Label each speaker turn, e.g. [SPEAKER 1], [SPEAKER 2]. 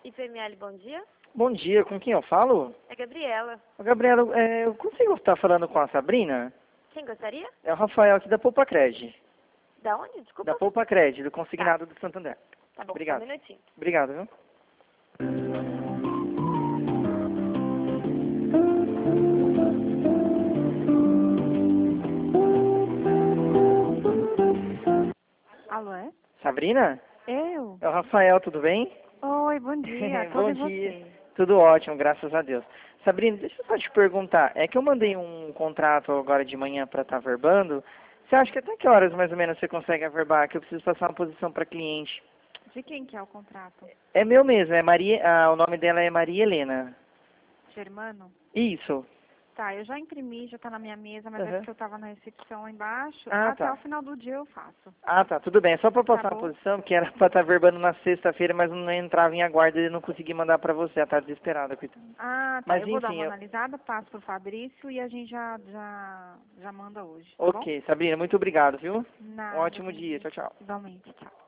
[SPEAKER 1] IPML, bom dia.
[SPEAKER 2] Bom dia, com quem eu falo?
[SPEAKER 1] É Gabriela.
[SPEAKER 2] Ô, Gabriela, eu consigo estar falando com a Sabrina?
[SPEAKER 1] Quem gostaria?
[SPEAKER 2] É o Rafael aqui da Poupa Cred.
[SPEAKER 1] Da onde? Desculpa.
[SPEAKER 2] Da Poupa Cred, do consignado do Santander.
[SPEAKER 1] Tá bom,
[SPEAKER 2] Obrigado.
[SPEAKER 1] só um minutinho.
[SPEAKER 2] Obrigado, viu?
[SPEAKER 3] Alô, é?
[SPEAKER 2] Sabrina?
[SPEAKER 3] Eu?
[SPEAKER 2] É o Rafael, tudo bem?
[SPEAKER 3] Oi, bom dia. Tudo
[SPEAKER 2] Bom
[SPEAKER 3] e
[SPEAKER 2] dia.
[SPEAKER 3] você?
[SPEAKER 2] Tudo ótimo, graças a Deus. Sabrina, deixa eu só te perguntar. É que eu mandei um contrato agora de manhã para estar averbando. Você acha que até que horas mais ou menos você consegue averbar? Que eu preciso passar uma posição para cliente.
[SPEAKER 3] De quem que é o contrato?
[SPEAKER 2] É meu mesmo, é Maria, o nome dela é Maria Helena.
[SPEAKER 3] Germano?
[SPEAKER 2] Isso.
[SPEAKER 3] Tá, eu já imprimi, já tá na minha mesa, mas é
[SPEAKER 2] Uhum.
[SPEAKER 3] porque eu tava na recepção lá embaixo.
[SPEAKER 2] Ah,
[SPEAKER 3] Até
[SPEAKER 2] tá.
[SPEAKER 3] o final do dia eu faço.
[SPEAKER 2] Ah, tá, tudo bem. É só para
[SPEAKER 3] Tá
[SPEAKER 2] passar
[SPEAKER 3] bom.
[SPEAKER 2] uma posição, que era para estar verbando na sexta-feira, mas não entrava em aguardo e não consegui mandar para você. Ela tá desesperada, coitada.
[SPEAKER 3] Ah, tá.
[SPEAKER 2] Mas
[SPEAKER 3] Eu vou dar
[SPEAKER 2] enfim,
[SPEAKER 3] uma analisada, passo pro Fabrício e a gente já manda hoje, tá bom?
[SPEAKER 2] ok, Sabrina, muito obrigado, viu? Um
[SPEAKER 3] Nada,
[SPEAKER 2] ótimo
[SPEAKER 3] bom
[SPEAKER 2] dia. Tchau, tchau.
[SPEAKER 3] Igualmente, tchau.